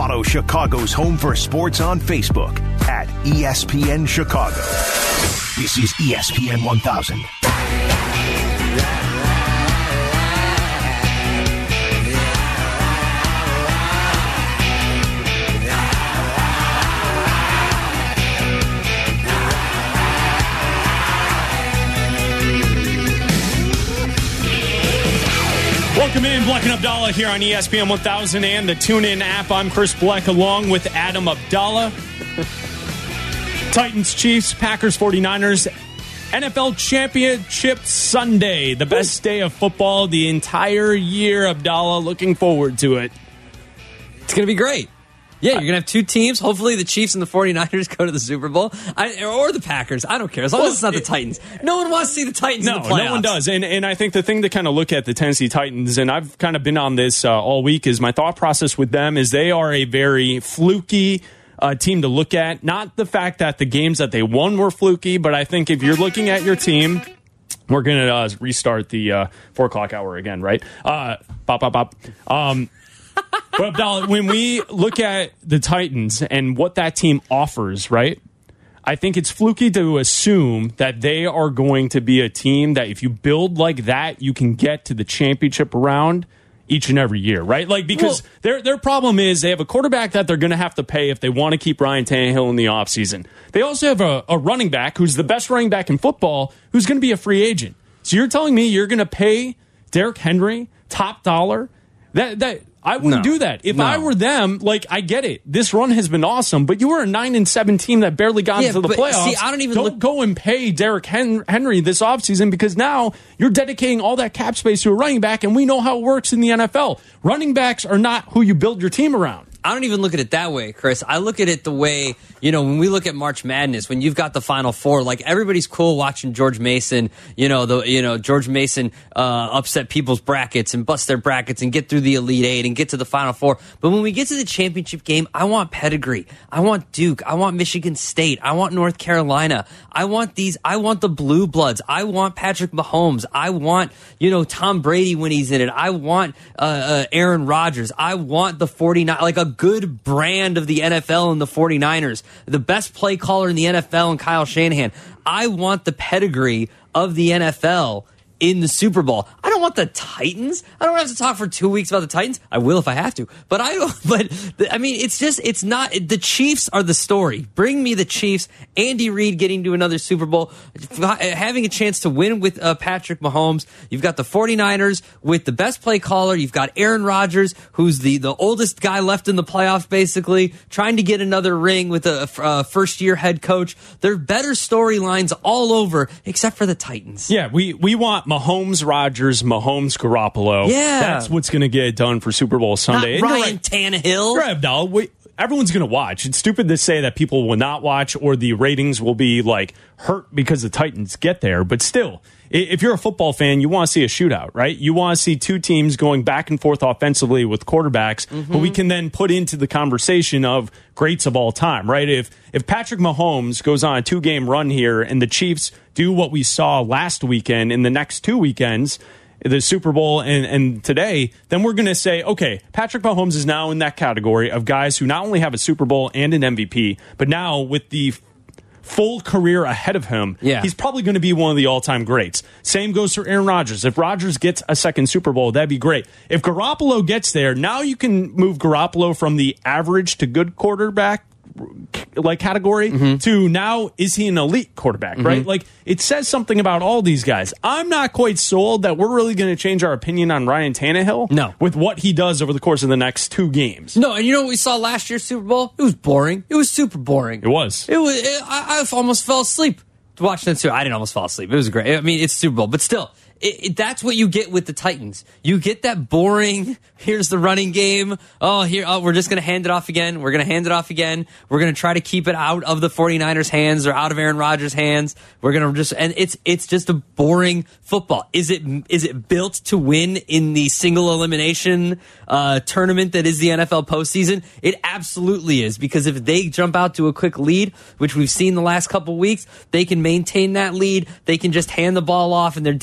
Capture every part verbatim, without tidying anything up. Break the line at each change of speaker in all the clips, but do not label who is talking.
Follow Chicago's Home for Sports on Facebook at E S P N Chicago. This is E S P N one thousand.
Welcome in, Bleck and Abdallah here on E S P N one thousand and the TuneIn app. I'm Chris Bleck along with Adam Abdallah. Titans, Chiefs, Packers, forty-niners, N F L Championship Sunday. The best day of football the entire year, Abdallah. Looking forward to it.
It's going to be great. Yeah, you're going to have two teams. Hopefully the Chiefs and the forty-niners go to the Super Bowl. I, or the Packers. I don't care. As long well, as it's not the Titans. No one wants to see the Titans
no,
in the playoffs.
No one does. And and I think the thing to kind of look at the Tennessee Titans, and I've kind of been on this uh, all week, is my thought process with them is they are a very fluky uh, team to look at. Not the fact that the games that they won were fluky, but I think if you're looking at your team, we're going to uh, restart the uh, four o'clock hour again, right? Uh, bop, bop, bop. Um But Abdallah, when we look at the Titans and what that team offers, right, I think it's fluky to assume that they are going to be a team that if you build like that, you can get to the championship round each and every year, right? Like, because well, their their problem is they have a quarterback that they're going to have to pay if they want to keep Ryan Tannehill in the offseason. They also have a, a running back who's the best running back in football who's going to be a free agent. So you're telling me you're going to pay Derrick Henry top dollar? That that I wouldn't
no,
do that. If
no.
I were them, like, I get it. This run has been awesome, but you were a nine and seven team that barely got
yeah,
into the
but,
playoffs.
See, I don't even
don't
look-
go and pay Derrick Henry this offseason because now you're dedicating all that cap space to a running back, and we know how it works in the N F L. Running backs are not who you build your team around.
I don't even look at it that way, Chris. I look at it the way, you know, when we look at March Madness, when you've got the Final Four, like everybody's cool watching George Mason, you know, the you know George Mason uh, upset people's brackets and bust their brackets and get through the Elite Eight and get to the Final Four. But when we get to the championship game, I want pedigree. I want Duke. I want Michigan State. I want North Carolina. I want these. I want the Blue Bloods. I want Patrick Mahomes. I want, you know, Tom Brady when he's in it. I want uh, uh, Aaron Rodgers. I want the forty-nine, like a good brand of the N F L and the forty-niners. The best play caller in the N F L and Kyle Shanahan. I want the pedigree of the N F L in the Super Bowl. I don't want the Titans. I don't have to talk for two weeks about the Titans. I will if I have to. But I but I mean, it's just, it's not, the Chiefs are the story. Bring me the Chiefs. Andy Reid getting to another Super Bowl, having a chance to win with uh, Patrick Mahomes. You've got the forty-niners with the best play caller. You've got Aaron Rodgers, who's the, the oldest guy left in the playoffs, basically, trying to get another ring with a, a first-year head coach. There are better storylines all over, except for the Titans.
Yeah, we, we want Mahomes, Rodgers, Mahomes, Garoppolo.
Yeah.
That's what's going to get it done for Super Bowl Sunday.
Not Ryan
right.
Tannehill.
Right, Abdallah. We, everyone's going to watch. It's stupid to say that people will not watch or the ratings will be like hurt because the Titans get there. But still, if you're a football fan, you want to see a shootout, right? You want to see two teams going back and forth offensively with quarterbacks mm-hmm. who we can then put into the conversation of greats of all time, right? If if Patrick Mahomes goes on a two-game run here and the Chiefs do what we saw last weekend in the next two weekends, the Super Bowl and, and today, then we're going to say, okay, Patrick Mahomes is now in that category of guys who not only have a Super Bowl and an M V P, but now with the full career ahead of him,
yeah.
he's probably going to be one of the all-time greats. Same goes for Aaron Rodgers. If Rodgers gets a second Super Bowl, that'd be great. If Garoppolo gets there, now you can move Garoppolo from the average to good quarterback like category mm-hmm. to now is he an elite quarterback, mm-hmm. right? Like it says something about all these guys. I'm not quite sold that we're really going to change our opinion on Ryan Tannehill
no.
with what he does over the course of the next two games.
No, and you know what we saw last year's Super Bowl? It was boring. It was super boring.
It was.
It was. It, I, I almost fell asleep watching that too. I didn't almost fall asleep. It was great. I mean, it's Super Bowl, but still. It, it, that's what you get with the Titans. You get that boring, here's the running game. Oh, here, oh, we're just going to hand it off again. We're going to hand it off again. We're going to try to keep it out of the forty-niners' hands or out of Aaron Rodgers' hands. We're going to just, and it's, it's just a boring football. Is it, is it built to win in the single elimination, uh, tournament that is the N F L postseason? It absolutely is, because if they jump out to a quick lead, which we've seen the last couple weeks, they can maintain that lead. They can just hand the ball off and their defense is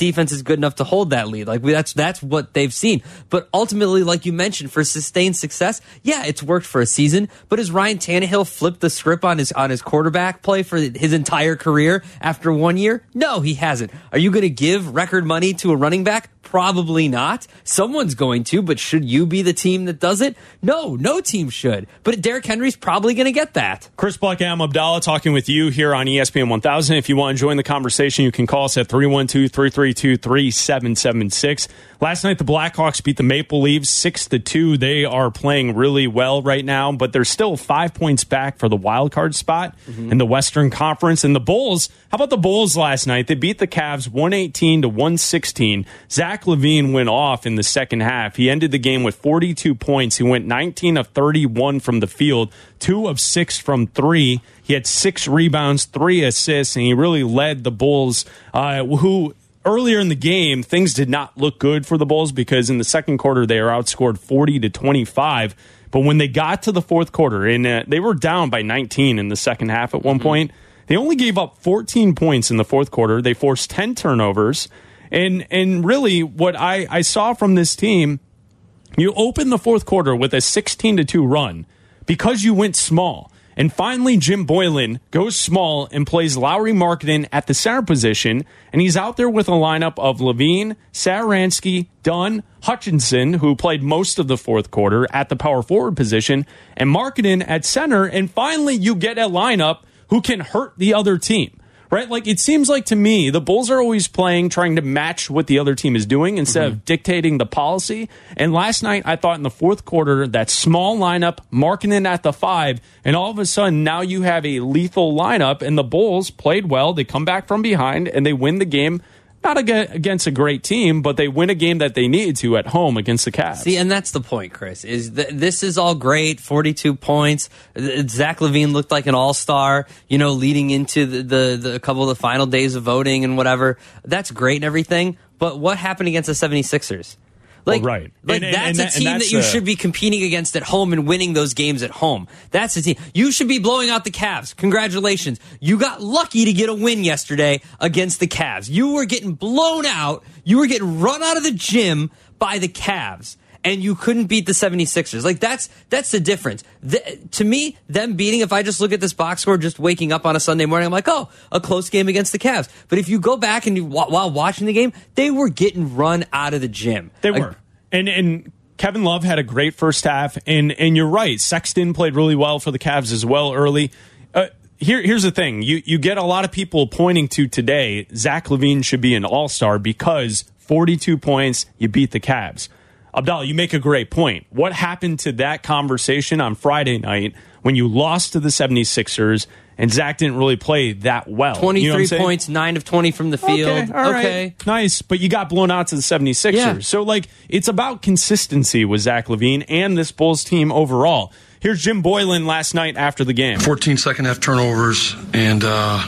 good enough to hold that lead. Like we, that's that's what they've seen. But ultimately, like you mentioned, for sustained success, yeah, it's worked for a season. But has Ryan Tannehill flipped the script on his on his quarterback play for his entire career after one year? No, he hasn't. Are you going to give record money to a running back? Probably not. Someone's going to, but should you be the team that does it? No, no team should. But Derrick Henry's probably going to get that.
Chris Black, Am Abdallah talking with you here on E S P N one thousand. If you want to join the conversation, you can call us at three one two, three three two, three seven seven six. Last night, the Blackhawks beat the Maple Leafs six to two. They are playing really well right now, but they're still five points back for the wild card spot mm-hmm. in the Western Conference. And the Bulls, how about the Bulls last night? They beat the Cavs one eighteen to one sixteen. Zach LaVine went off in the second half. He ended the game with forty-two points. He went nineteen of thirty-one from the field, two of six from three. He had six rebounds, three assists, and he really led the Bulls, uh, who earlier in the game, things did not look good for the Bulls because in the second quarter, they were outscored forty to twenty-five. But when they got to the fourth quarter, and uh, they were down by nineteen in the second half at one mm-hmm. point, they only gave up fourteen points in the fourth quarter. They forced ten turnovers. And and really, what I, I saw from this team, you open the fourth quarter with a sixteen to two run because you went small. And finally, Jim Boylen goes small and plays Lauri Markkanen at the center position. And he's out there with a lineup of LaVine, Saransky, Dunn, Hutchinson, who played most of the fourth quarter at the power forward position, and Markkanen at center. And finally, you get a lineup who can hurt the other team. Right? Like, it seems like to me, the Bulls are always playing, trying to match what the other team is doing instead mm-hmm. of dictating the policy. And last night, I thought in the fourth quarter, that small lineup, Markkanen at the five, and all of a sudden, now you have a lethal lineup, and the Bulls played well. They come back from behind, and they win the game. Not against a great team, but they win a game that they needed to at home against the Cavs.
See, and that's the point, Chris, is th- this is all great, forty-two points. Zach LaVine looked like an all-star, you know, leading into the, the, the a couple of the final days of voting and whatever. That's great and everything, but what happened against the seventy-sixers? Like,
well, right.
like
and,
that's
and, and
a team
that's
that you
a,
should be competing against at home and winning those games at home. That's the team. You should be blowing out the Cavs. Congratulations. You got lucky to get a win yesterday against the Cavs. You were getting blown out. You were getting run out of the gym by the Cavs. And you couldn't beat the seventy-sixers. Like, that's that's the difference. The, to me, them beating, if I just look at this box score, just waking up on a Sunday morning, I'm like, oh, a close game against the Cavs. But if you go back and you, while watching the game, they were getting run out of the gym.
They
like,
were. And and Kevin Love had a great first half. And, and you're right. Sexton played really well for the Cavs as well early. Uh, here, here's the thing. You, you get a lot of people pointing to today, Zach LaVine should be an all-star because forty-two points, you beat the Cavs. Abdallah, you make a great point. What happened to that conversation on Friday night when you lost to the seventy-sixers and Zach didn't really play that well?
twenty-three you know points, nine of twenty from the field.
Okay, all right. Okay. Nice, but you got blown out to the seventy-sixers. Yeah. So, like, it's about consistency with Zach LaVine and this Bulls team overall. Here's Jim Boylen last night after the game.
fourteen second half turnovers, and uh,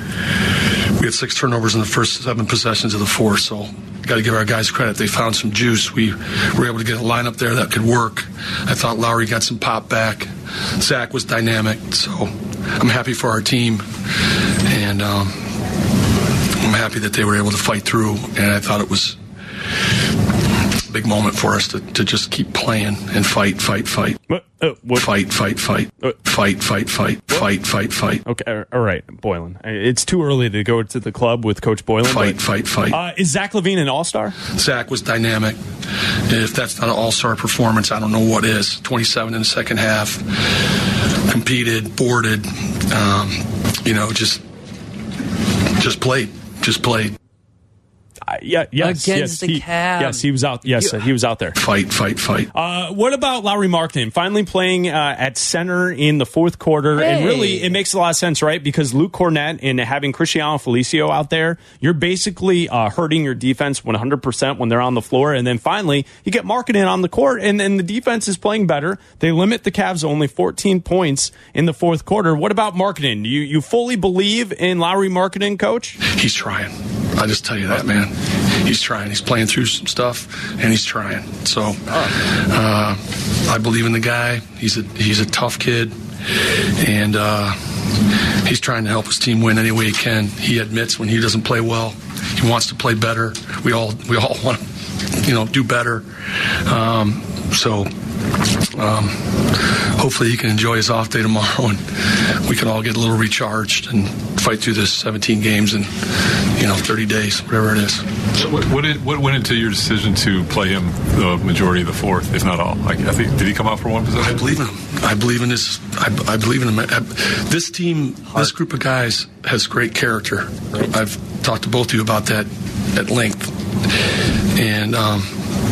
we had six turnovers in the first seven possessions of the fourth, so got to give our guys credit. They found some juice. We were able to get a lineup there that could work. I thought Lauri got some pop back. Zach was dynamic, so I'm happy for our team, and um, I'm happy that they were able to fight through, and I thought it was a big moment for us to, to just keep playing and fight, fight, fight.
What? Uh, what?
Fight, fight, fight. Uh, fight, fight, fight. What? Fight, fight, fight.
Okay, all right, Boylen. It's too early to go to the club with Coach Boylen.
Fight,
but,
fight, fight.
Uh, is Zach LaVine an all-star?
Zach was dynamic. If that's not an all-star performance, I don't know what is. twenty-seven in the second half. Competed, boarded. Um, you know, just, just played. Just played.
Uh, yeah, yes,
against
yes,
the
he,
Cavs.
Yes, he was out. Yes,
you,
he was out there.
Fight, fight, fight.
Uh, what about Lauri Markkanen finally playing uh, at center in the fourth quarter?
Hey.
And really, it makes a lot of sense, right? Because Luke Cornett and having Cristiano Felicio out there, you're basically uh, hurting your defense one hundred percent when they're on the floor. And then finally, you get Markkanen on the court, and then the defense is playing better. They limit the Cavs to only fourteen points in the fourth quarter. What about Markkanen? Do you you fully believe in Lauri Markkanen, Coach?
He's trying. I just tell you that, man. He's trying. He's playing through some stuff, and he's trying. So uh, I believe in the guy. He's a he's a tough kid, and uh, he's trying to help his team win any way he can. He admits when he doesn't play well. he wants to play better. We all we all want to, you know, do better. Um, so um, hopefully he can enjoy his off day tomorrow, and we can all get a little recharged and fight through this seventeen games in, you know, thirty days, whatever it is.
So what, what, did, what went into your decision to play him the majority of the fourth, if not all? Like, I think, did he come out for one possession?
I believe in him. I believe in this. I, I believe in him. I, this team, this group of guys has great character. I've talked to both of you about that at length. And, um,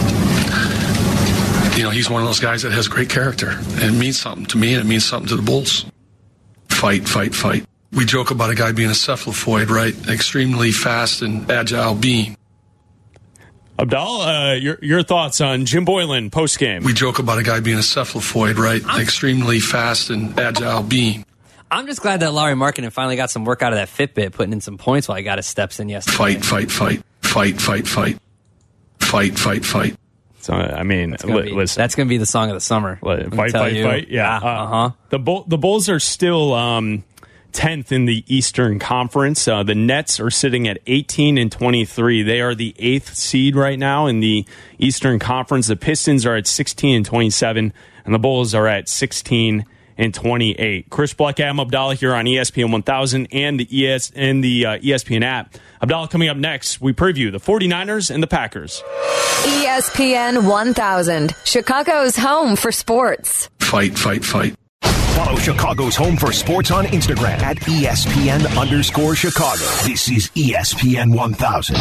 you know, he's one of those guys that has great character. And it means something to me, and it means something to the Bulls. Fight, fight, fight. We joke about a guy being a cephalopoid, right? Extremely fast and agile being.
Abdal, uh, your your thoughts on Jim Boylan post game?
We joke about a guy being a cephalopoid, right? I'm, Extremely fast and agile being.
I'm just glad that Lauri Markkanen finally got some work out of that Fitbit, putting in some points while he got his steps in yesterday.
Fight, fight, fight, fight, fight, fight, fight, fight, fight.
So I mean,
that's gonna,
li-
be,
listen,
that's gonna be the song of the summer.
Fight, fight,
you.
fight. Yeah.
Uh huh.
The Bull, the Bulls are still um, tenth in the Eastern Conference. Uh, the Nets are sitting at eighteen and twenty-three. They are the eighth seed right now in the Eastern Conference. The Pistons are at sixteen and twenty-seven, and the Bulls are at sixteen and twenty-eight. Chris Bleck, Adam Abdallah here on E S P N one thousand and the E S and the uh, E S P N app. Abdallah, coming up next, we preview the 49ers and the Packers.
E S P N one thousand, Chicago's home for sports.
Fight, fight, fight.
Follow Chicago's home for sports on Instagram at E S P N underscore Chicago. This is E S P N one thousand.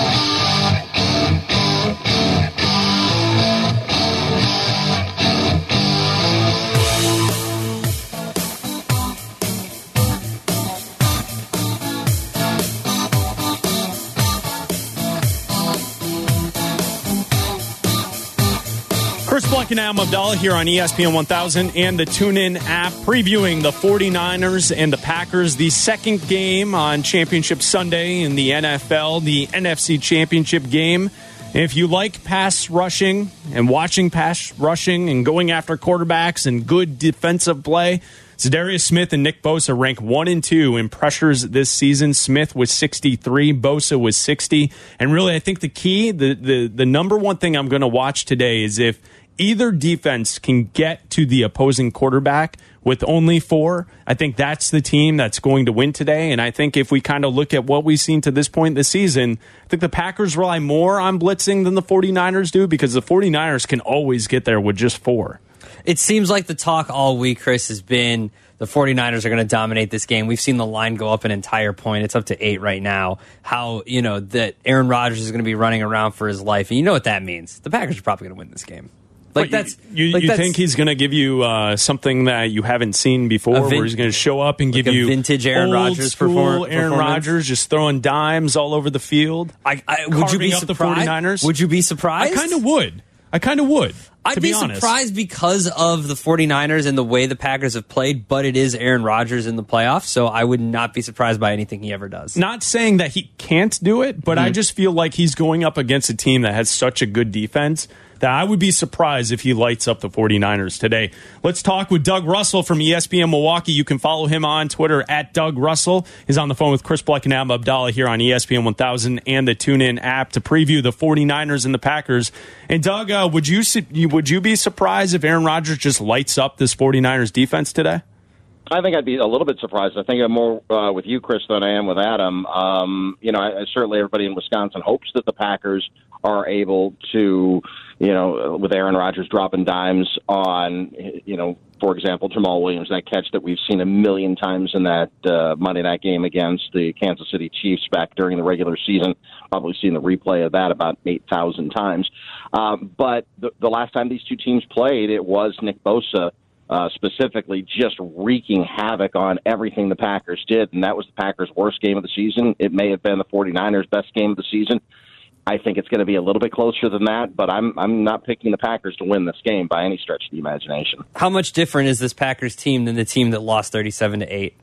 Chris Bleck and Adam Abdallah here on E S P N one thousand and the TuneIn app, previewing the 49ers and the Packers, the second game on Championship Sunday in the N F L, the N F C Championship game. If you like pass rushing and watching pass rushing and going after quarterbacks and good defensive play, Za'Darius Smith and Nick Bosa rank one and two in pressures this season. Smith was sixty-three, Bosa was sixty. And really, I think the key, the the, the number one thing I'm going to watch today is if either defense can get to the opposing quarterback with only four, I think that's the team that's going to win today. And I think if we kind of look at what we've seen to this point this season, I think the Packers rely more on blitzing than the 49ers do, because the 49ers can always get there with just four.
It seems like the talk all week, Chris, has been the 49ers are going to dominate this game. We've seen the line go up an entire point. It's up to eight right now. How, you know, that Aaron Rodgers is going to be running around for his life. And you know what that means. The Packers are probably going to win this game. Like,
but
that's
you,
like
you
that's,
think he's going to give you uh, something that you haven't seen before, vin- where he's going to show up and
like
give you
vintage Aaron
old
Rodgers
school
perform-
Aaron Rodgers just throwing dimes all over the field?
I, I, would you be
up
surprised?
The 49ers?
Would you be surprised?
I kind of would. I kind of would.
I'd
to
be,
be honest.
surprised because of the 49ers and the way the Packers have played, but it is Aaron Rodgers in the playoffs, so I would not be surprised by anything he ever does.
Not saying that he can't do it, but mm-hmm. I just feel like he's going up against a team that has such a good defense that I would be surprised if he lights up the 49ers today. Let's talk with Doug Russell from E S P N Milwaukee. You can follow him on Twitter at Doug Russell. He's on the phone with Chris Bleck and Adam Abdallah here on E S P N one thousand and the TuneIn app to preview the 49ers and the Packers. And Doug, uh, would you would you be surprised if Aaron Rodgers just lights up this 49ers defense today?
I think I'd be a little bit surprised. I think I'm more uh, with you, Chris, than I am with Adam. Um, you know, I, I, certainly everybody in Wisconsin hopes that the Packers are able to, you know, with Aaron Rodgers dropping dimes on, you know, for example, Jamal Williams, that catch that we've seen a million times in that uh, Monday night game against the Kansas City Chiefs back during the regular season. Probably seen the replay of that about eight thousand times. Um, but the, the last time these two teams played, it was Nick Bosa Uh, specifically just wreaking havoc on everything the Packers did, and that was the Packers' worst game of the season. It may have been the 49ers' best game of the season. I think it's going to be a little bit closer than that, but I'm I'm not picking the Packers to win this game by any stretch of the imagination.
How much different is this Packers team than the team that lost thirty-seven to eight?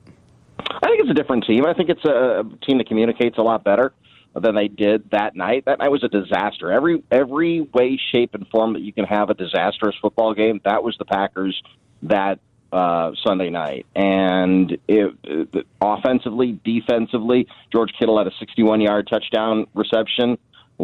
I think it's a different team. I think it's a team that communicates a lot better than they did that night. That night was a disaster. Every every way, shape, and form that you can have a disastrous football game, that was the Packers that uh, Sunday night. And it, it, offensively, defensively, George Kittle had a sixty-one-yard touchdown reception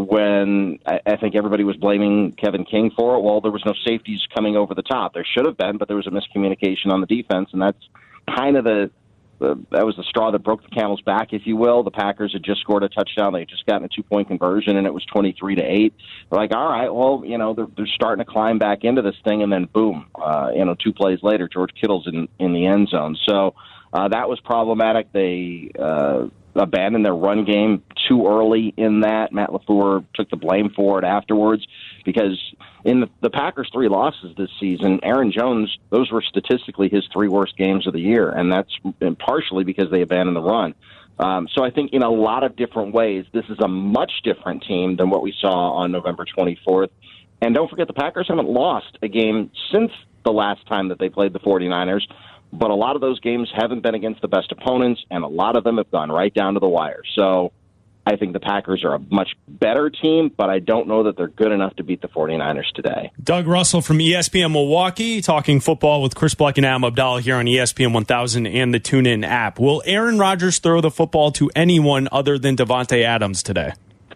when I, I think everybody was blaming Kevin King for it. Well, there was no safeties coming over the top. There should have been, but there was a miscommunication on the defense, and that's kind of the, the that was the straw that broke the camel's back, if you will. The Packers had just scored a touchdown. They had just gotten a two-point conversion, and it was twenty-three to eight. They're like, all right, well, you know, they're, they're starting to climb back into this thing, and then boom, uh, you know, two plays later, George Kittle's in, in the end zone. So uh, that was problematic. They uh, abandoned their run game too early in that. Matt LaFleur took the blame for it afterwards because in the, the Packers' three losses this season, Aaron Jones, those were statistically his three worst games of the year, and that's partially because they abandoned the run. Um, so I think in a lot of different ways, this is a much different team than what we saw on November twenty-fourth. And don't forget, the Packers haven't lost a game since the last time that they played the 49ers. But a lot of those games haven't been against the best opponents, and a lot of them have gone right down to the wire. So I think the Packers are a much better team, but I don't know that they're good enough to beat the 49ers today.
Doug Russell from E S P N Milwaukee, talking football with Chris Bleck and Adam Abdallah here on E S P N one thousand and the TuneIn app. Will Aaron Rodgers throw the football to anyone other than Davante Adams today?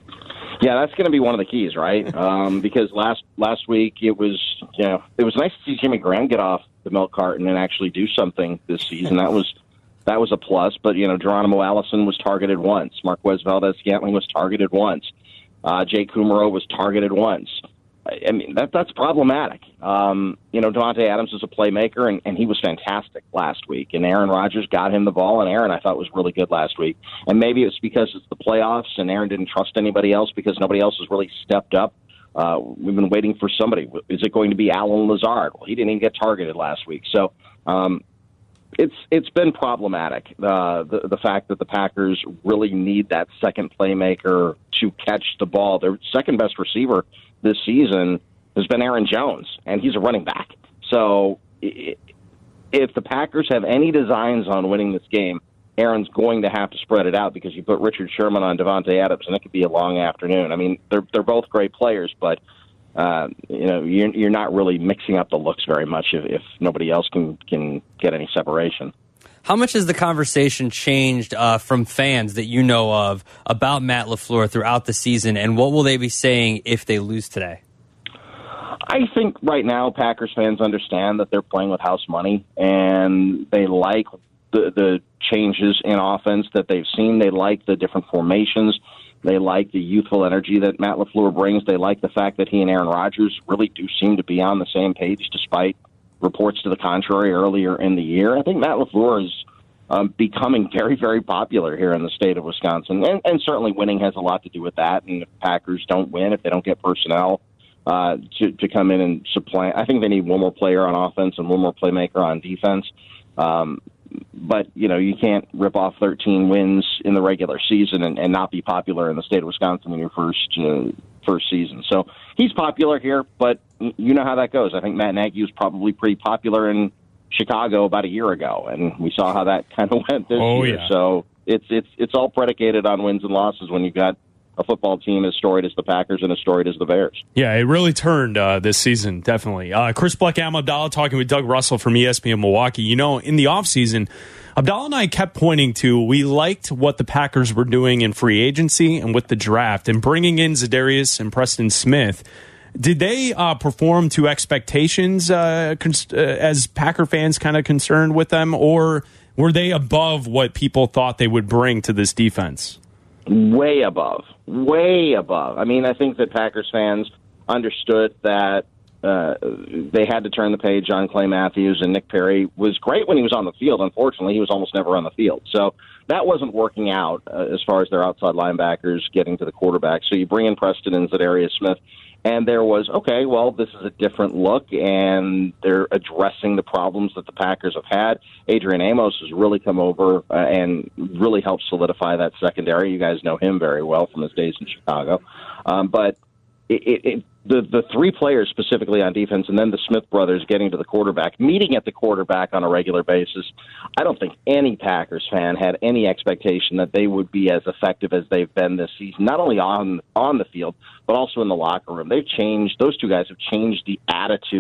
Yeah, that's going to be one of the keys, right? Um, because last last week it was, you know, it was nice to see Jimmy Graham get off the milk carton and actually do something this season. That was that was a plus. But you know, Geronimo Allison was targeted once. Marquez Valdez-Scantling was targeted once. Uh, Jay Kumaro was targeted once. I, I mean, that that's problematic. Um, you know, Davante Adams is a playmaker, and, and he was fantastic last week. And Aaron Rodgers got him the ball, and Aaron, I thought, was really good last week. And maybe it's because it's the playoffs, and Aaron didn't trust anybody else because nobody else has really stepped up. Uh, we've been waiting for somebody. Is it going to be Alan Lazard? Well, he didn't even get targeted last week. So um, it's it's been problematic, uh, the, the fact that the Packers really need that second playmaker to catch the ball. Their second-best receiver this season has been Aaron Jones, and he's a running back. So if the Packers have any designs on winning this game, Aaron's going to have to spread it out because you put Richard Sherman on Davante Adams, and it could be a long afternoon. I mean, they're they're both great players, but uh, you know you're you're not really mixing up the looks very much if, if nobody else can can get any separation.
How much has the conversation changed uh, from fans that you know of about Matt LaFleur throughout the season, and what will they be saying if they lose today?
I think right now Packers fans understand that they're playing with house money, and they like the, the changes in offense that they've seen. They like the different formations. They like the youthful energy that Matt LaFleur brings. They like the fact that he and Aaron Rodgers really do seem to be on the same page despite reports to the contrary earlier in the year. I think Matt LaFleur is um, becoming very, very popular here in the state of Wisconsin, and, and certainly winning has a lot to do with that. And if Packers don't win, if they don't get personnel uh, to, to come in and supplant, I think they need one more player on offense and one more playmaker on defense. Um, but, you know, you can't rip off thirteen wins in the regular season and, and not be popular in the state of Wisconsin in your first uh, first season. So he's popular here, but you know how that goes. I think Matt Nagy was probably pretty popular in Chicago about a year ago, and we saw how that kind of went this
oh,
year.
Yeah.
So it's it's it's all predicated on wins and losses when you've got a football team as storied as the Packers and as storied as the Bears.
Yeah, it really turned uh, this season, definitely. Uh, Chris Bleck, Adam Abdallah talking with Doug Russell from E S P N Milwaukee. You know, in the offseason, Abdallah and I kept pointing to we liked what the Packers were doing in free agency and with the draft and bringing in Za'Darius and Preston Smith. Did they uh, perform to expectations uh, cons- uh, as Packer fans kind of concerned with them, or were they above what people thought they would bring to this defense?
Way above, way above. I mean, I think that Packers fans understood that uh, they had to turn the page on Clay Matthews, and Nick Perry was great when he was on the field. Unfortunately, he was almost never on the field. So that wasn't working out uh, as far as their outside linebackers getting to the quarterback. So you bring in Preston and Za'Darius Smith, and there was, okay, well, this is a different look, and they're addressing the problems that the Packers have had. Adrian Amos has really come over uh, and really helped solidify that secondary. You guys know him very well from his days in Chicago. Um, but it, it, it, the, the three players specifically on defense, and then the Smith brothers getting to the quarterback, meeting at the quarterback on a regular basis, I don't think any Packers fan had any expectation that they would be as effective as they've been this season, not only on on the field, but also in the locker room. They've changed, those two guys have changed the attitude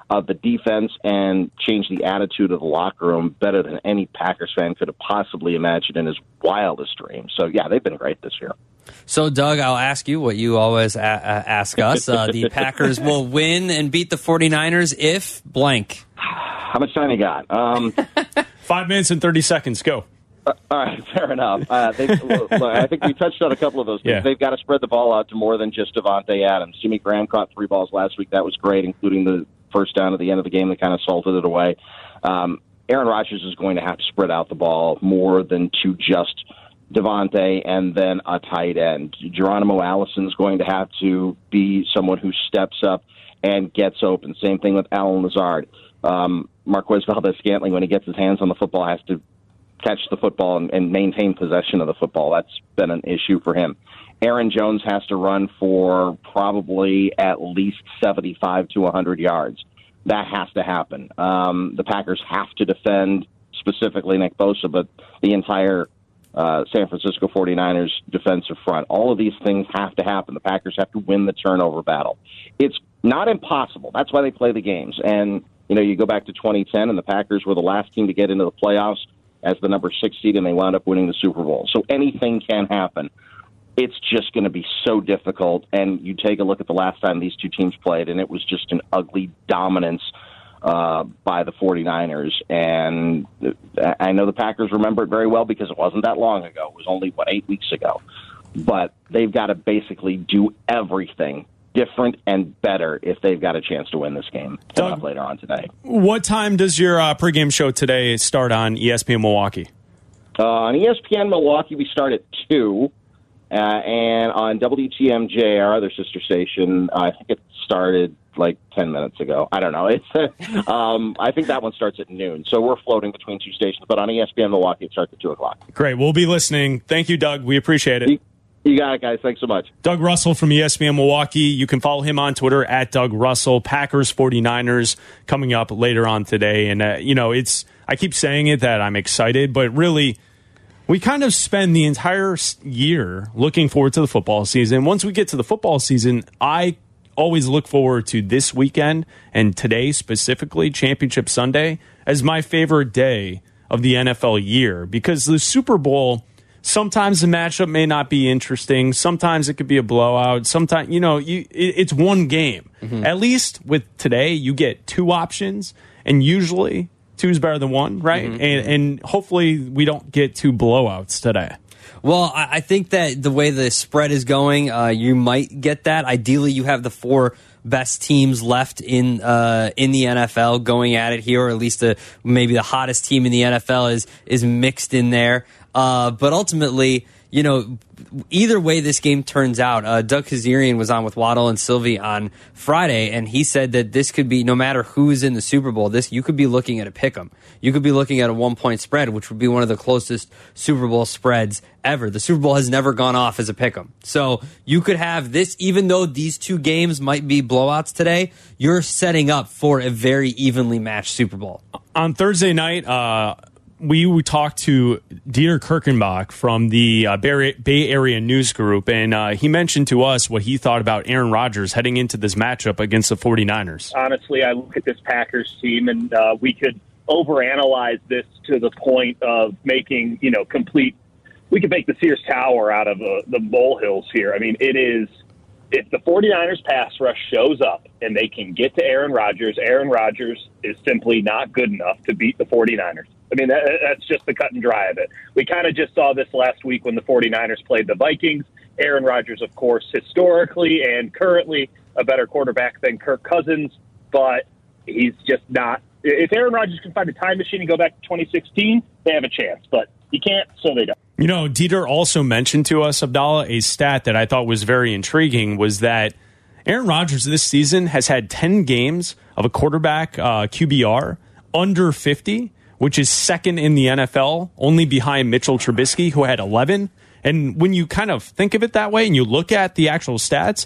of the defense and changed the attitude of the locker room better than any Packers fan could have possibly imagined in his wildest dreams. So, yeah, they've been great this year.
So, Doug, I'll ask you what you always a- a- ask us. Uh, the Packers will win and beat the 49ers if blank.
How much time you got? Um,
Five minutes and thirty seconds. Go.
Uh, all right, fair enough. Uh, they, look, I think we touched on a couple of those things.
Yeah.
They've got to spread the ball out to more than just Devontae Adams. Jimmy Graham caught three balls last week. That was great, including the first down at the end of the game that kind of salted it away. Um, Aaron Rodgers is going to have to spread out the ball more than to just Devontae and then a tight end. Geronimo Allison is going to have to be someone who steps up and gets open. Same thing with Allen Lazard. Um, Marquez Valdez-Scantling, when he gets his hands on the football, has to catch the football and, and maintain possession of the football. That's been an issue for him. Aaron Jones has to run for probably at least seventy-five to one hundred yards. That has to happen. Um, the Packers have to defend specifically Nick Bosa, but the entire uh, San Francisco 49ers defensive front. All of these things have to happen. The Packers have to win the turnover battle. It's not impossible. That's why they play the games. And, you know, you go back to twenty ten, and the Packers were the last team to get into the playoffs as the number six seed, and they wound up winning the Super Bowl. So anything can happen. It's just going to be so difficult. And you take a look at the last time these two teams played, and it was just an ugly dominance uh, by the 49ers. And I know the Packers remember it very well because it wasn't that long ago. It was only, what, eight weeks ago. But they've got to basically do everything different and better if they've got a chance to win this game
Doug,
later on today.
What time does your uh, pregame show today start on E S P N Milwaukee?
Uh, on E S P N Milwaukee, we start at two. Uh, and on W T M J, our other sister station, uh, I think it started like ten minutes ago. I don't know. It's um, I think that one starts at noon. So we're floating between two stations. But on E S P N Milwaukee, it starts at two o'clock.
Great. We'll be listening. Thank you, Doug. We appreciate it.
You, you got it, guys. Thanks so much.
Doug Russell from E S P N Milwaukee. You can follow him on Twitter at Doug Russell. Packers 49ers coming up later on today. And, uh, you know, it's I keep saying it that I'm excited, but really we kind of spend the entire year looking forward to the football season. Once we get to the football season, I always look forward to this weekend and today specifically, Championship Sunday, as my favorite day of the N F L year because the Super Bowl, sometimes the matchup may not be interesting. Sometimes it could be a blowout. Sometimes, you know, you, it, it's one game. Mm-hmm. At least with today, you get two options, and usually two's better than one, right? Mm-hmm. And, and hopefully we don't get two blowouts today.
Well, I think that the way the spread is going, uh, you might get that. Ideally, you have the four best teams left in uh, in the N F L going at it here, or at least the, maybe the hottest team in the N F L is is mixed in there. Uh, but ultimately, you know, either way this game turns out, uh, Doug Kazarian was on with Waddle and Sylvie on Friday, and he said that this could be, no matter who's in the Super Bowl, this you could be looking at a pick'em. You could be looking at a one-point spread, which would be one of the closest Super Bowl spreads ever. The Super Bowl has never gone off as a pick'em. So you could have this, even though these two games might be blowouts today, you're setting up for a very evenly matched Super Bowl.
On Thursday night, uh, we talked to Dieter Kirkenbach from the uh, Bay Area News Group, and uh, he mentioned to us what he thought about Aaron Rodgers heading into this matchup against the 49ers.
Honestly, I look at this Packers team, and uh, we could overanalyze this to the point of making, you know, complete – we could make the Sears Tower out of uh, the molehills here. I mean, it is – if the 49ers pass rush shows up and they can get to Aaron Rodgers, Aaron Rodgers is simply not good enough to beat the 49ers. I mean, that, that's just the cut and dry of it. We kind of just saw this last week when the 49ers played the Vikings. Aaron Rodgers, of course, historically and currently a better quarterback than Kirk Cousins, but he's just not. If Aaron Rodgers can find a time machine and go back to twenty sixteen, they have a chance, but he can't, so they don't.
You know, Dieter also mentioned to us, Abdallah, a stat that I thought was very intriguing was that Aaron Rodgers this season has had ten games of a quarterback uh, Q B R under fifty, which is second in the N F L, only behind Mitchell Trubisky, who had eleven. And when you kind of think of it that way and you look at the actual stats,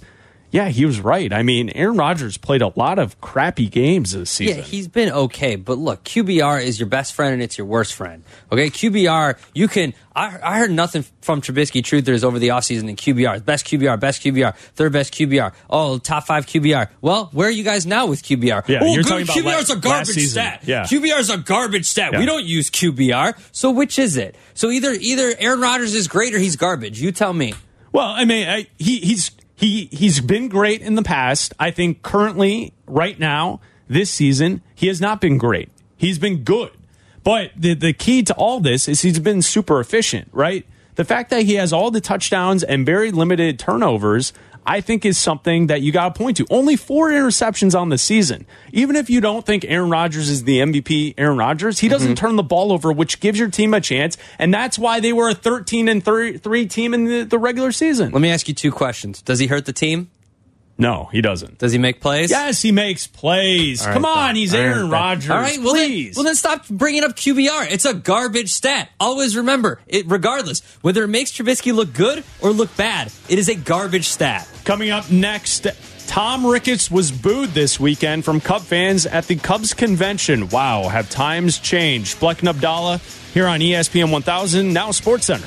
Yeah, he was right. I mean, Aaron Rodgers played a lot of crappy games this season.
Yeah, he's been okay. But look, Q B R is your best friend and it's your worst friend. Okay, Q B R, you can... I, I heard nothing from Trubisky truthers over the offseason in Q B R. Best Q B R, best Q B R, third best Q B R. Oh, top five Q B R. Well, where are you guys now with Q B R?
Yeah,
oh,
you're
good.
talking about
Q B R's
la-
a garbage stat.
Yeah.
Q B R's a garbage stat.
Yeah.
We don't use Q B R. So which is it? So either either Aaron Rodgers is great or he's garbage. You tell me.
Well, I mean, I, he he's he he's been great in the past. I think currently, right now, this season, he has not been great. He's been good. But the the key to all this is he's been super efficient, right? The fact that he has all the touchdowns and very limited turnovers, I think is something that you got to point to. Only four interceptions on the season. Even if you don't think Aaron Rodgers is the M V P Aaron Rodgers, he doesn't mm-hmm. turn the ball over, which gives your team a chance. And that's why they were a thirteen and three team in the, the regular season.
Let me ask you two questions. Does he hurt the team?
No, he doesn't.
Does he make plays?
Yes, he makes plays.
Right,
Come on,
then.
he's
All
Aaron
right,
Rodgers.
All right, well
please.
Then, well then stop bringing up Q B R. It's a garbage stat. Always remember, it, regardless, whether it makes Trubisky look good or look bad, it is a garbage stat.
Coming up next, Tom Ricketts was booed this weekend from Cub fans at the Cubs convention. Wow, have times changed? Bleck and Abdallah here on E S P N one thousand, now SportsCenter.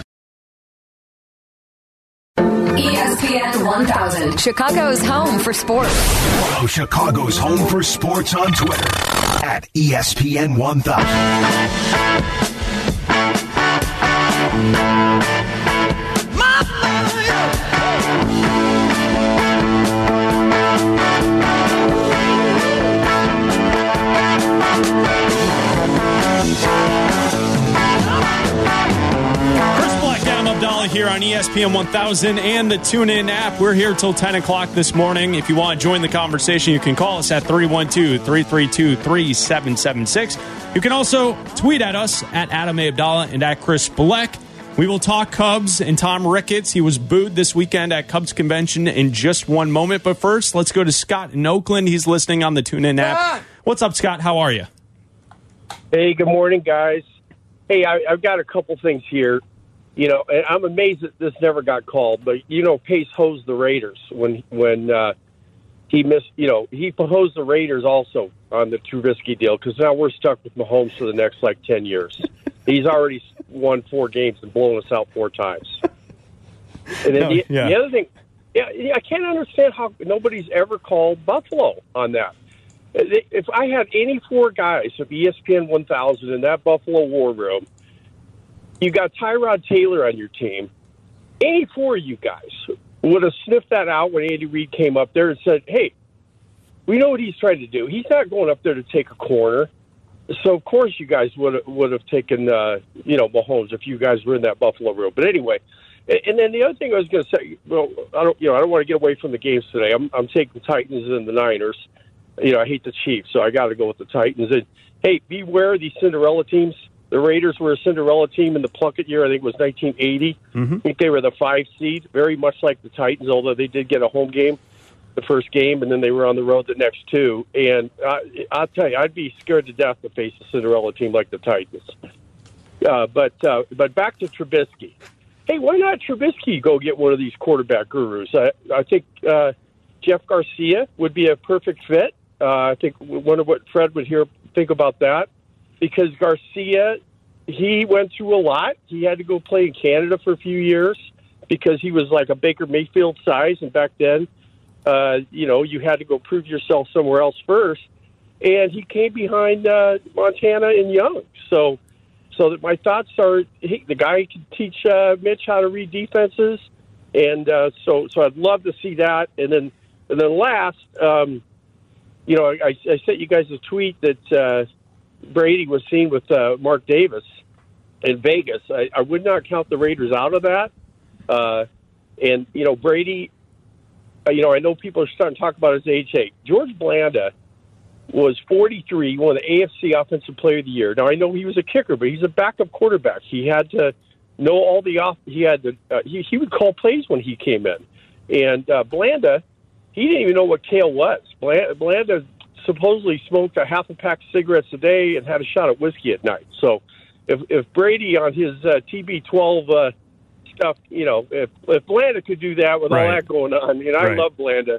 E S P N one thousand, Chicago's home for sports.
Follow Chicago's home for sports on Twitter at E S P N one thousand.
Here on E S P N one thousand and the TuneIn app. We're here till ten o'clock this morning. If you want to join the conversation, you can call us at three one two, three three two, three seven seven six. You can also tweet at us at Adam A. Abdallah and at Chris Bleck. We will talk Cubs and Tom Ricketts. He was booed this weekend at Cubs convention in just one moment. But first, let's go to Scott in Oakland. He's listening on the TuneIn app. What's up, Scott? How are you?
Hey, good morning, guys. Hey, I, I've got a couple things here. You know, and I'm amazed that this never got called, but, you know, Pace hosed the Raiders when when uh, he missed, you know, he hosed the Raiders also on the Trubisky deal because now we're stuck with Mahomes for the next, like, ten years. He's already won four games and blown us out four times. And then
no,
the,
yeah.
the other thing, yeah, I can't understand how nobody's ever called Buffalo on that. If I had any four guys of E S P N one thousand in that Buffalo war room, you got Tyrod Taylor on your team. Any four of you guys would have sniffed that out when Andy Reid came up there and said, hey, we know what he's trying to do. He's not going up there to take a corner. So, of course, you guys would have, would have taken, uh, you know, Mahomes if you guys were in that Buffalo room. But anyway, and then the other thing I was going to say, well, I don't, you know, I don't want to get away from the games today. I'm, I'm taking the Titans and the Niners. You know, I hate the Chiefs, so I got to go with the Titans. And, hey, beware of these Cinderella teams. The Raiders were a Cinderella team in the Plunkett year. I think it was nineteen eighty. Mm-hmm. I think they were the five seed, very much like the Titans, although they did get a home game the first game, and then they were on the road the next two. And uh, I'll tell you, I'd be scared to death to face a Cinderella team like the Titans. Uh, but uh, but back to Trubisky. Hey, why not Trubisky go get one of these quarterback gurus? I, I think uh, Jeff Garcia would be a perfect fit. Uh, I think wonder what Fred would hear think about that. Because Garcia, he went through a lot. He had to go play in Canada for a few years because he was like a Baker Mayfield size. And back then, uh, you know, you had to go prove yourself somewhere else first. And he came behind uh, Montana and Young. So so that my thoughts are he, the guy can teach uh, Mitch how to read defenses. And uh, so so I'd love to see that. And then, and then last, um, you know, I, I sent you guys a tweet that uh, – Brady was seen with uh, Mark Davis in Vegas. I, I would not count the Raiders out of that. Uh, and, you know, Brady, uh, you know, I know people are starting to talk about his age. Hey, George Blanda was forty-three, one of the A F C Offensive Player of the Year. Now, I know he was a kicker, but he's a backup quarterback. He had to know all the off. He had to. Uh, he, he would call plays when he came in. And uh, Blanda, he didn't even know what kale was. Blanda, Blanda supposedly smoked a half a pack of cigarettes a day and had a shot at whiskey at night. So if if Brady on his uh, T B twelve uh, stuff, you know, if, if Blanda could do that with
right.
all that going on, you know,
right.
I love Blanda.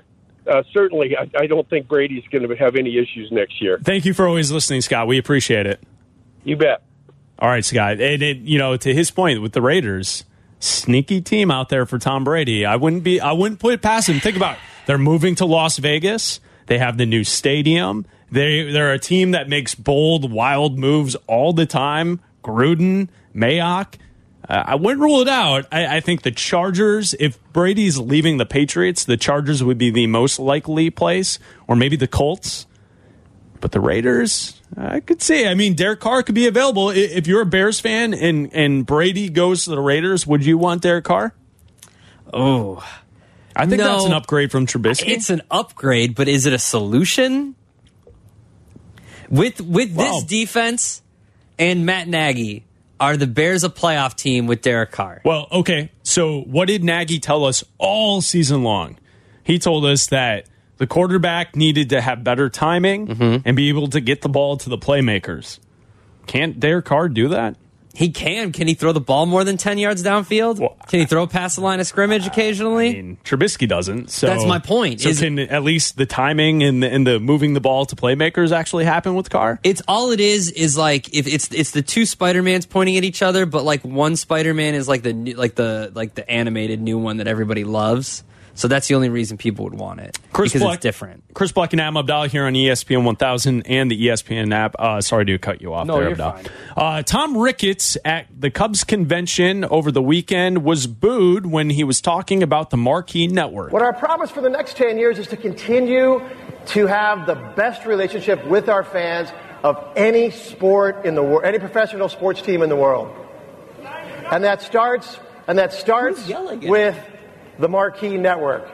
uh, certainly, I, I don't think Brady's going to have any issues next year.
Thank you for always listening, Scott. We appreciate it.
You bet.
All right, Scott. And it, you know, to his point with the Raiders, sneaky team out there for Tom Brady. I wouldn't be. I wouldn't put it past him. Think about it. They're moving to Las Vegas. They have the new stadium. They they're a team that makes bold, wild moves all the time. Gruden, Mayock. Uh, I wouldn't rule it out. I, I think the Chargers, if Brady's leaving the Patriots, the Chargers would be the most likely place, or maybe the Colts. But the Raiders, I could see. I mean, Derek Carr could be available. If you're a Bears fan and, and Brady goes to the Raiders, would you want Derek Carr?
Oh,
I think
no,
that's an upgrade from Trubisky.
It's an upgrade, but is it a solution? With with
Well,
this defense and Matt Nagy, are the Bears a playoff team with Derek Carr?
Well, okay. So what did Nagy tell us all season long? He told us that the quarterback needed to have better timing
Mm-hmm.
and be able to get the ball to the playmakers. Can't Derek Carr do that?
He can. Can he throw the ball more than ten yards downfield?
Well,
can he throw past the line of scrimmage occasionally?
I mean, Trubisky doesn't. So
That's my point.
So
Is-
can at least the timing and the, and the moving the ball to playmakers actually happen with Carr?
It's all it is is like if it's it's the two Spider-Mans pointing at each other, but like one Spider-Man is like the new, like the like the animated new one that everybody loves. So that's the only reason people would want it.
Chris
because
Black,
it's different.
Chris Black and Adam Abdallah here on E S P N one thousand and the E S P N app. Uh, sorry to cut you off
No,
there,
you're
Abdallah.
fine.
Uh, Tom Ricketts at the Cubs convention over the weekend was booed when he was talking about the Marquee Network.
What our promise for the next ten years is to continue to have the best relationship with our fans of any sport in the world, any professional sports team in the world. And that starts, and that starts with the Marquee Network.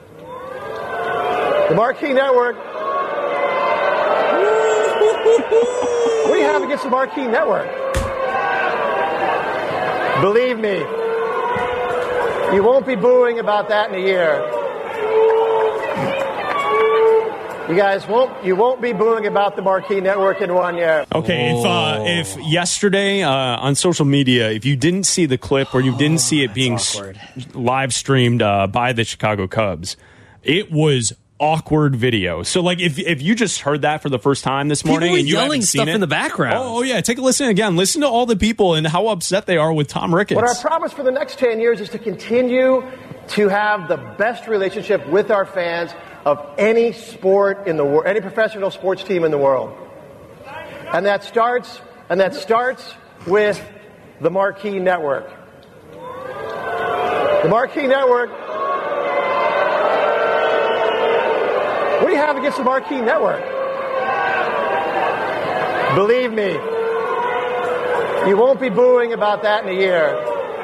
The Marquee Network. What do you have against the Marquee Network? Believe me, you won't be booing about that in a year. You guys won't. You won't be booing about the Marquee Network in one year.
Okay, if uh, if yesterday uh, on social media, if you didn't see the clip or you didn't see it being s- live streamed uh, by the Chicago Cubs, it was awkward video. So, like, if if you just heard that for the first time this morning
People were
and you
yelling
haven't seen
stuff
it,
in the background.
Oh, oh, yeah, take a listen again. Listen to all the people and how upset they are with Tom Ricketts.
What our promise for the next ten years is to continue to have the best relationship with our fans of any sport in the world, any professional sports team in the world. And that starts, and that starts with the Marquee Network. The Marquee Network. What do you have against the Marquee Network? Believe me, you won't be booing about that in a year.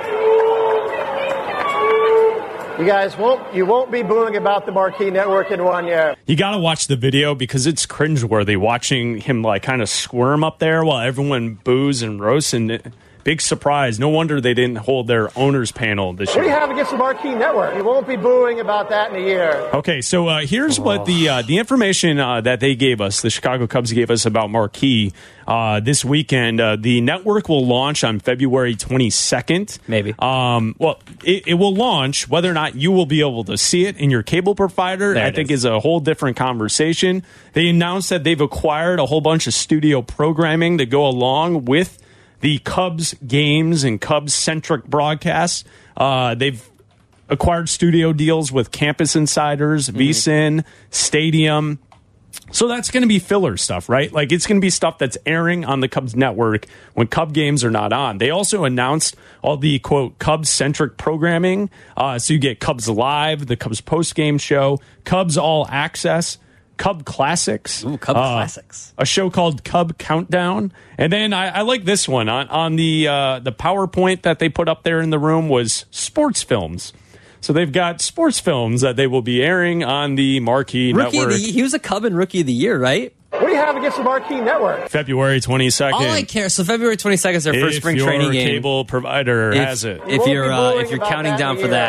You guys won't. You won't be booing about the Marquee Network in one year.
You got to watch the video because it's cringeworthy watching him like kind of squirm up there while everyone boos and roasts. And big surprise. No wonder they didn't hold their owners panel this
What do you
year.
have against the Marquee Network? You won't be booing about that in a year.
Okay, so uh, here's what the uh, the information uh, that they gave us, the Chicago Cubs gave us about Marquee uh, this weekend. Uh, the network will launch on February twenty-second.
Maybe.
Um, well, it, it will launch. Whether or not you will be able to see it in your cable provider,
There
I
it
think
is.
is a whole different conversation. They announced that they've acquired a whole bunch of studio programming to go along with the Cubs games and Cubs-centric broadcasts. Uh, they've acquired studio deals with Campus Insiders,
Mm-hmm.
VSiN, Stadium. So that's going to be filler stuff, right? Like, it's going to be stuff that's airing on the Cubs network when Cub games are not on. They also announced all the, quote, Cubs-centric programming. Uh, so you get Cubs Live, the Cubs post-game show, Cubs All Access, Cub Classics.
Ooh, Cub
uh,
Classics.
A show called Cub Countdown. And then I, I like this one. On, on the uh, the PowerPoint that they put up there in the room was sports films. So they've got sports films that they will be airing on the Marquee
Rookie
Network.
of the, he was a Cub and Rookie of the Year, right?
What do you have against the Marquee Network?
February twenty-second.
All I care. So February twenty-second is their first
if
spring
your
training game.
cable provider
If,
has it.
if
won't
you're
be
uh,
booing
if you're
about
counting
that
down
in a
for
year.
that,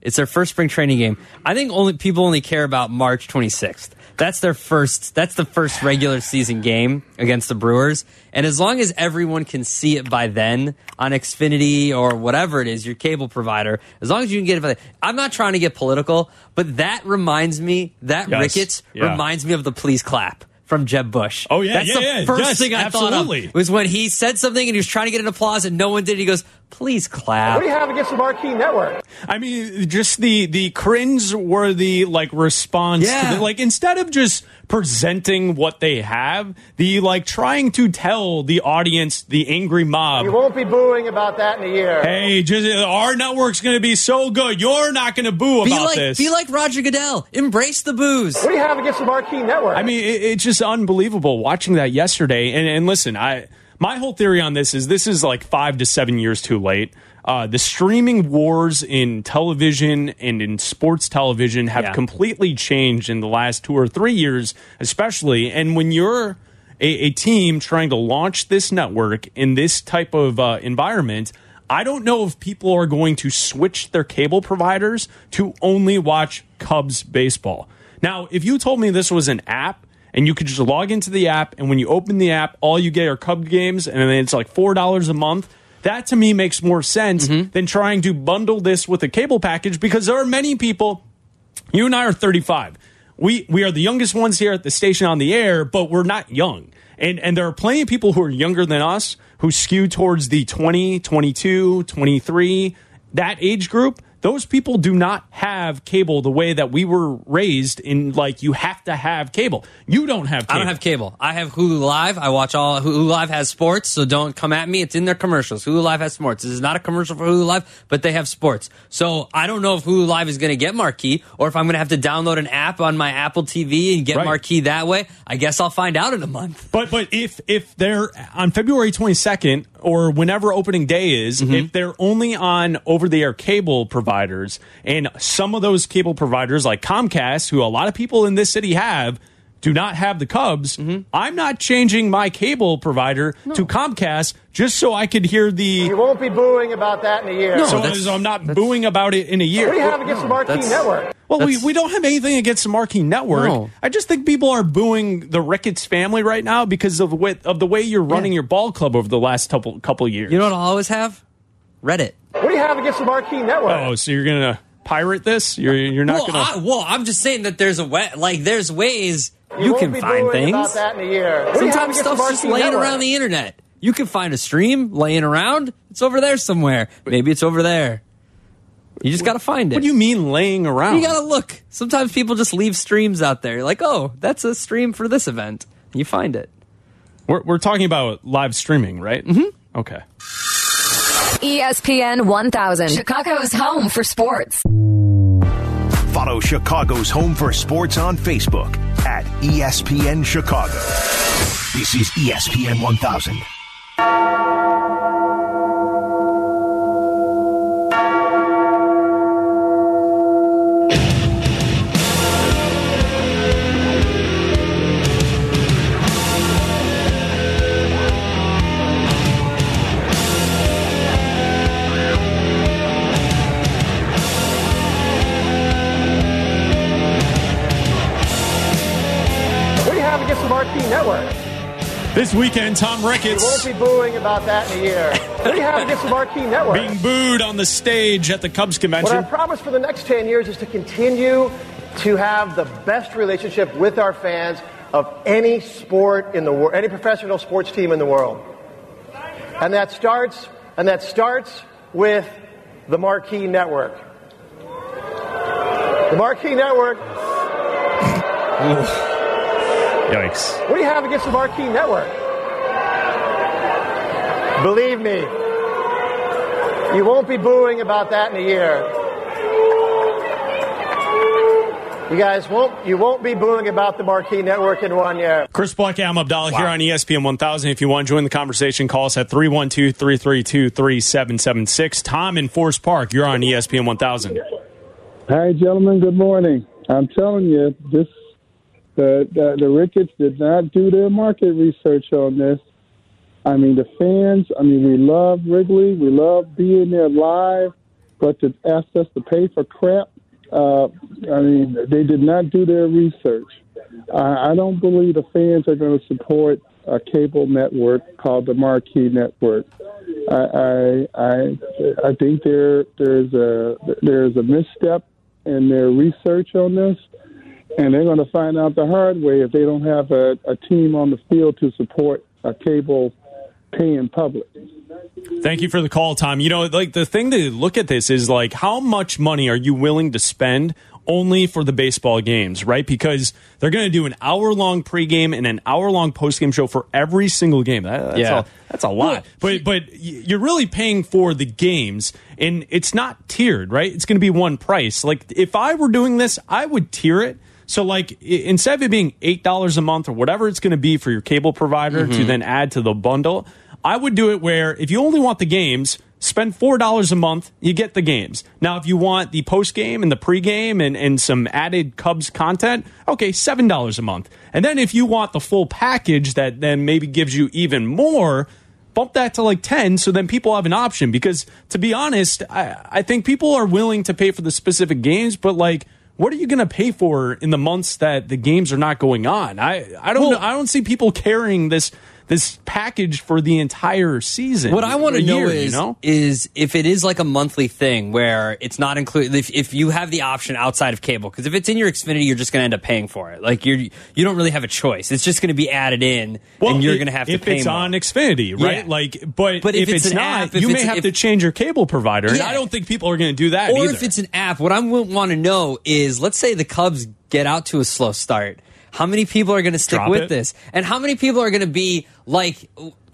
It's their first spring training game. I think only people only care about March twenty-sixth. That's their first. That's the first regular season game against the Brewers. And as long as everyone can see it by then on Xfinity or whatever it is, your cable provider, as long as you can get it by then. I'm not trying to get political, but that reminds me, that
yes.
Ricketts
yeah.
reminds me of the Please Clap from Jeb Bush.
Oh, yeah,
That's
yeah,
the
yeah.
first
yes,
thing I
absolutely.
thought of was when he said something and he was trying to get an applause and no one did. He goes, please clap.
What do you have against the Marquee Network?
I mean, just the the cringe-worthy like response.
Yeah.
To the, like instead of just presenting what they have, the like trying to tell the audience, the angry mob,
You won't be booing about that in a year.
hey, just our network's going to be so good. You're not going to boo
Be
about
like,
this.
be like Roger Goodell. Embrace the booze.
What do you have against the Marquee Network?
I mean, it, it's just unbelievable watching that yesterday. And, and listen, I my whole theory on this is this is like five to seven years too late. Uh, the streaming wars in television and in sports television have
Yeah.
completely changed in the last two or three years, especially. And when you're a, a team trying to launch this network in this type of uh, environment, I don't know if people are going to switch their cable providers to only watch Cubs baseball. Now, if you told me this was an app and you could just log into the app, and when you open the app, all you get are Cub games, and then it's like four dollars a month, that to me makes more sense mm-hmm. than trying to bundle this with a cable package, because there are many people, you and I are thirty-five. We we are the youngest ones here at the station on the air, but we're not young. And and there are plenty of people who are younger than us who skew towards the twenty, twenty-two, twenty-three, that age group. Those people do not have cable the way that we were raised in, like, you have to have cable. You don't have cable.
I don't have cable. I have Hulu Live. I watch all. Hulu Live has sports, so don't come at me. It's in their commercials. Hulu Live has sports. This is not a commercial for Hulu Live, but they have sports. So I don't know if Hulu Live is going to get Marquee, or if I'm going to have to download an app on my Apple T V and get
right.
Marquee that way. I guess I'll find out in a month.
But but if if they're on February twenty-second or whenever opening day is, mm-hmm. if they're only on over-the-air cable providers, and some of those cable providers like Comcast, who a lot of people in this city have, do not have the Cubs, mm-hmm. I'm not changing my cable provider no. to Comcast just so I could hear the...
You won't be booing about that in a year.
No, so, so I'm not booing about it in a year.
What do you have against no, the Marquee Network?
Well, we, we don't have anything against the Marquee Network.
No.
I just think people are booing the Ricketts family right now because of the way, of the way you're running yeah. your ball club over the last couple, couple years.
You know what I'll always have? Reddit.
What do you have against the Marquee Network?
Oh, so you're going to pirate this? You're you're not
well,
going
to... Well, I'm just saying that there's a way, like, there's ways you,
you
can find things.
About that in a year.
Sometimes stuff's just laying
Network?
around the internet. You can find a stream laying around. It's over there somewhere. Maybe it's over there. You just got to find it.
What do you mean laying around?
You got to look. Sometimes people just leave streams out there. You're like, oh, that's a stream for this event. You find it.
We're, we're talking about live streaming, right?
Mm-hmm.
Okay.
E S P N one thousand, Chicago's home for sports.
Follow Chicago's Home for Sports on Facebook at E S P N Chicago. This is E S P N one thousand.
Network.
This weekend, Tom Ricketts.
You won't be booing about that in a year. What do you have against the Marquee Network?
Being booed on the stage at the Cubs convention.
What I promise for the next ten years is to continue to have the best relationship with our fans of any sport in the world, any professional sports team in the world. And that starts, and that starts with the Marquee Network. The Marquee Network.
Yikes.
What do you have against the Marquee Network? Believe me, you won't be booing about that in a year. You guys won't, you won't be booing about the Marquee Network in one year.
Chris Buck, Am Abdallah wow. here on E S P N one thousand. If you want to join the conversation, call us at three one two, three three two, three seven seven six. Tom in Forest Park, you're on E S P N one thousand.
Hi, gentlemen. Good morning. I'm telling you, this The, the the Ricketts did not do their market research on this. I mean, the fans, I mean, we love Wrigley. We love being there live. but to ask us to pay for crap, uh, I mean, they did not do their research. I, I don't believe the fans are going to support a cable network called the Marquee Network. I I I, I think there there's a there's a misstep in their research on this, and they're going to find out the hard way if they don't have a, a team on the field to support a cable paying public.
Thank you for the call, Tom. You know, like the thing to look at this is like how much money are you willing to spend only for the baseball games, right? Because they're going to do an hour-long pregame and an hour-long postgame show for every single game. That, that's,
yeah.
a, that's a lot. But but you're really paying for the games, and it's not tiered, right? It's going to be one price. Like, if I were doing this, I would tier it. So, like, instead of it being eight dollars a month or whatever it's going to be for your cable provider mm-hmm. to then add to the bundle, I would do it where if you only want the games, spend four dollars a month, you get the games. Now, if you want the post-game and the pre-game and, and some added Cubs content, okay, seven dollars a month. And then if you want the full package that then maybe gives you even more, bump that to like ten, so then people have an option. Because, to be honest, I, I think people are willing to pay for the specific games, but, like, what are you going to pay for in the months that the games are not going on? I, I don't
well,
I don't see people carrying this this package for the entire season.
What I want to know
year,
is,
you know?
is if it is like a monthly thing where it's not included, if, if you have the option outside of cable, because if it's in your Xfinity, you're just going to end up paying for it. Like you're, you don't really have a choice. It's just going to be added in,
well,
and you're
it,
going to have to
if
pay
it's
more.
on Xfinity, right?
Yeah.
Like, but,
but
if,
if
it's,
it's
not,
app, if
you
it's,
may have
if,
to change your cable provider. And
yeah.
I don't think people are going to do that
or
either.
if it's an app, what I want to know is, let's say the Cubs get out to a slow start. How many people are going to stick
Drop
with
it.
this? And how many people are going to be like,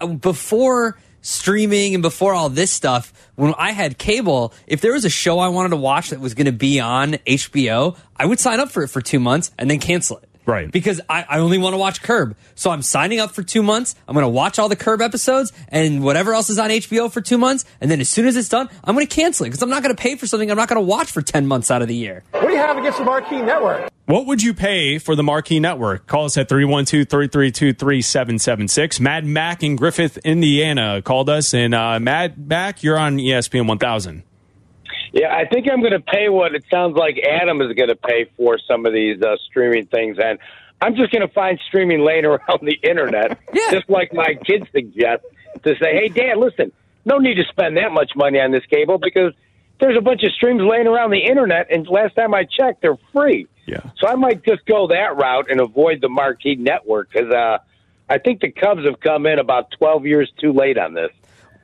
before streaming and before all this stuff, when I had cable, if there was a show I wanted to watch that was going to be on H B O, I would sign up for it for two months and then cancel it.
Right.
Because I, I only want to watch Curb. So I'm signing up for two months. I'm going to watch all the Curb episodes and whatever else is on H B O for two months. And then as soon as it's done, I'm going to cancel it because I'm not going to pay for something I'm not going to watch for ten months out of the year.
What do you have against the Marquee Network?
What would you pay for the Marquee Network? Call us at three one two, three three two, three seven seven six. Mad Mac in Griffith, Indiana called us. And uh, Mad Mac, you're on E S P N one thousand.
Yeah, I think I'm going to pay what it sounds like Adam is going to pay for some of these uh, streaming things. And I'm just going to find streaming laying around the internet,
yeah.
just like my kids suggest, to say, hey, Dad, listen, no need to spend that much money on this cable because there's a bunch of streams laying around the internet, and last time I checked, they're free.
Yeah.
So I might just go that route and avoid the Marquee Network because uh, I think the Cubs have come in about twelve years too late on this.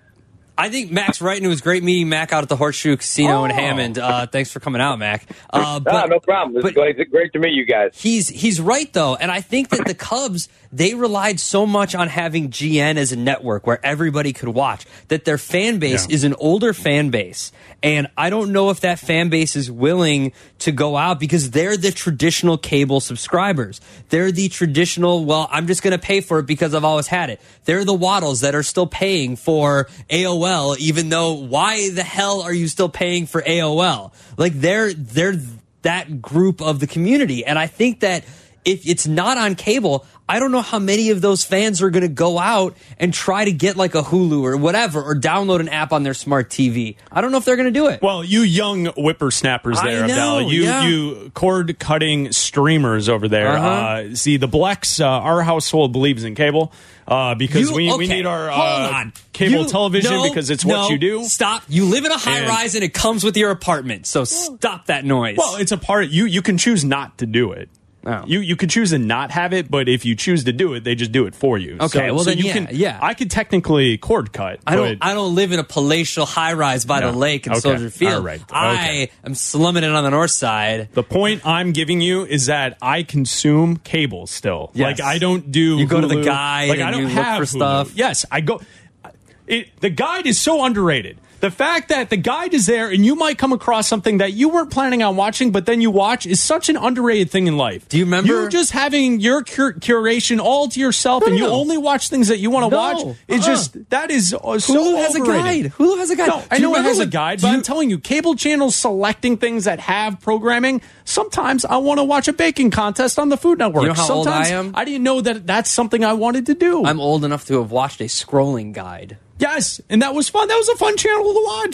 I think Mac's right, and it was great meeting Mac out at the Horseshoe Casino
oh.
in Hammond. Uh, thanks for coming out, Mac. Uh, but,
ah, no problem. It's great, great to meet you guys.
He's he's right, though, and I think that the Cubs, they relied so much on having G N as a network where everybody could watch, that their fan base yeah. is an older fan base, and I don't know if that fan base is willing to go out because they're the traditional cable subscribers. They're the traditional, well, I'm just going to pay for it because I've always had it. They're the Waddles that are still paying for A O L, even though why the hell are you still paying for A O L? Like they're they're that group of the community, and I think that if it's not on cable, I don't know how many of those fans are going to go out and try to get like a Hulu or whatever, or download an app on their smart T V. I don't know if they're going to do it.
Well, you young whippersnappers there,
I know,
Abdallah. You,
yeah.
you cord-cutting streamers over there.
Uh-huh.
Uh, see, the Blex, uh, our household believes in cable uh, because
You-
we,
okay,
we need our
hold
uh,
on.
cable
You-
television
no,
because it's
no,
what you do.
Stop. You live in a high
And-
rise and it comes with your apartment. So stop that noise.
Well, it's a part. You you can choose not to do it.
Oh.
You you could choose to not have it, but if you choose to do it, they just do it for you.
Okay,
so,
well
so
then
you
yeah,
can,
yeah.
I could technically cord cut.
I don't.
but-
I don't live in a palatial high rise by
No.
the lake in
Okay.
Soldier Field.
All right.
I
Okay.
am slumming it on the north side.
The point I'm giving you is that I consume cable still.
Yes.
Like I don't do.
You go to the
Hulu.
guide
Like I
and
don't
you look
have
for
Hulu.
stuff.
Yes, I go. It, the guide is so underrated. The fact that the guide is there and you might come across something that you weren't planning on watching, but then you watch is such an underrated thing in life.
Do you remember-
You just having your cur- curation all to yourself
No,
and you
no.
only watch things that you want to
No.
watch. It's
Uh-uh.
just, that is uh, so
Hulu has a
overrated.
guide. Hulu has a guide.
No, I
Do you
know it
remember
has a
when-
guide,
do
but
you-
I'm telling you, cable channels selecting things that have programming, sometimes I want to watch a baking contest on the Food Network.
You know how old I
sometimes
am?
I didn't know that that's something I wanted to do.
I'm old enough to have watched a scrolling guide.
Yes, and that was fun. That was a fun channel to watch.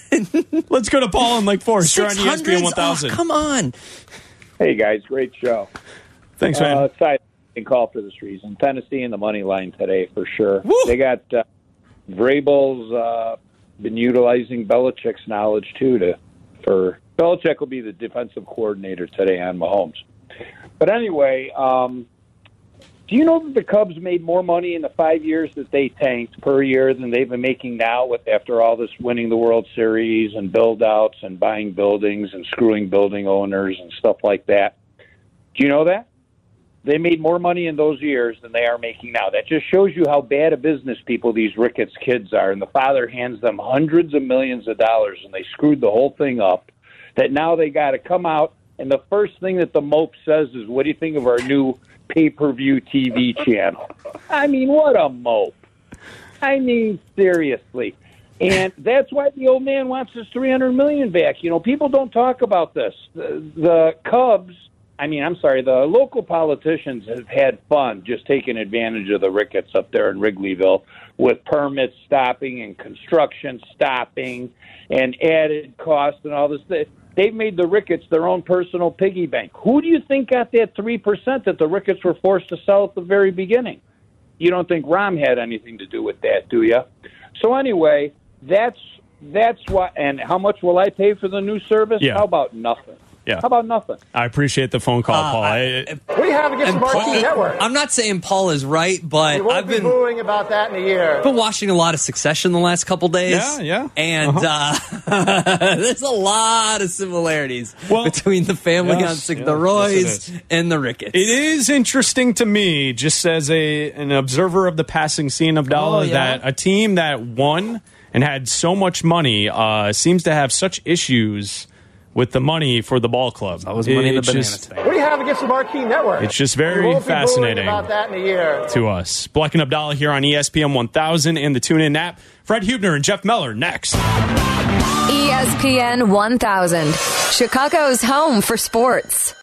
Let's go to Paul in Lake Forest. You're on E S P N one thousand.
Oh, come on.
Hey, guys. Great show.
Thanks, man.
Uh, side call for this reason. Tennessee in the money line today for sure.
Woo!
They got uh, Vrabel's uh, been utilizing Belichick's knowledge, too, to for Belichick will be the defensive coordinator today on Mahomes. But anyway, um, do you know that the Cubs made more money in the five years that they tanked per year than they've been making now with after all this winning the World Series and build-outs and buying buildings and screwing building owners and stuff like that? Do you know that? They made more money in those years than they are making now. That just shows you how bad a business people these Ricketts kids are. And the father hands them hundreds of millions of dollars, and they screwed the whole thing up. That now they got to come out, and the first thing that the mope says is, what do you think of our new pay-per-view T V channel? I mean, what a mope. I mean, seriously. And that's why the old man wants his three hundred million dollars back. You know, people don't talk about this. The, the Cubs... I mean, I'm sorry, the local politicians have had fun just taking advantage of the Ricketts up there in Wrigleyville with permits stopping and construction stopping and added cost and all this. They've made the Ricketts their own personal piggy bank. Who do you think got that three percent that the Ricketts were forced to sell at the very beginning? You don't think Rahm had anything to do with that, do you? So anyway, that's that's what. And how much will I pay for the new service?
Yeah.
How about nothing?
Yeah.
How about nothing?
I appreciate the phone call,
Uh,
Paul.
I-
I,
What do you have against the Marquee
Paul-
Network?
I'm not saying Paul is right, but
You won't
I've
be
been
booing about that in a year.
been watching a lot of Succession the last couple days.
Yeah, yeah.
And
Uh-huh.
uh, there's a lot of similarities between the family
yes,
on Sig-
yeah,
the Roys
yes, it is.
and the Ricketts.
It is interesting to me, just as a an observer of the passing scene of Dalla,
Oh, yeah?
that a team that won and had so much money uh, seems to have such issues with the money for the ball club.
That was money in the
It's
banana
just-
stand.
What do you have against the Marquee Network?
It's just
You
very
won't be booing
fascinating
about that in a year.
to us. Bleck and Abdallah here on E S P N one thousand and the TuneIn app. Fred Hubner and Jeff Meller next.
E S P N one thousand, Chicago's home for sports.